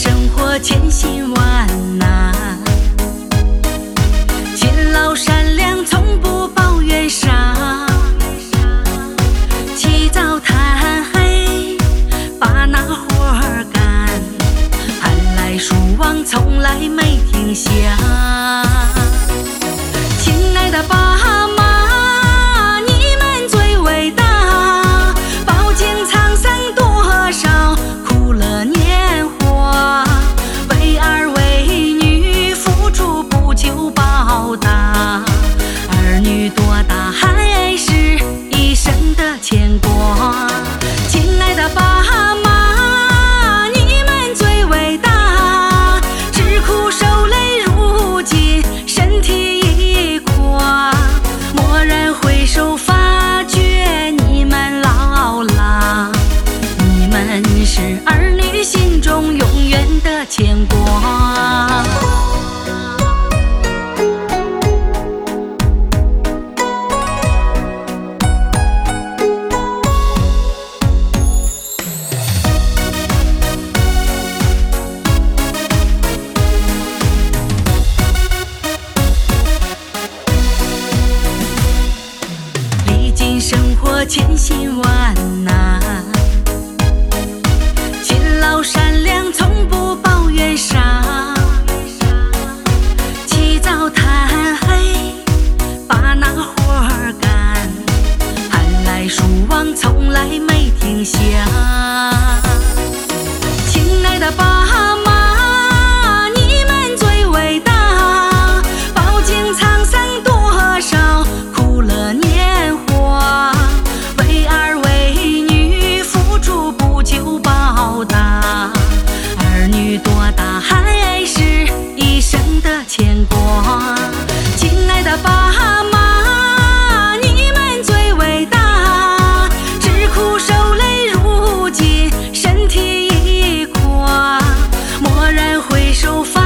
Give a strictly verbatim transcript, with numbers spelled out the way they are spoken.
生活千辛万难，勤劳善良从不抱怨啥，起早贪黑把那活儿干，寒来暑往从来没停下。亲爱的爸妈，你们最伟大，饱经沧桑多少苦乐年华，为儿为女付出不求报答，儿女多大还是一生的牵挂。亲爱的爸妈，你们最伟大，吃苦受累如今身体已垮，蓦然回首发觉你们老了，你们是儿女心中永远的牵挂。历经生活千辛万难，勤劳善良从不抱怨啥，起早贪黑把那活儿干，寒来暑往从来没停下。亲爱的爸妈，你们最伟大，饱经沧桑多少苦乐年华，为儿为女付出不求报答，儿女多大还是一生的牵挂。亲爱的爸妈，你们最伟大，吃苦受累如今身体已垮，蓦然回首发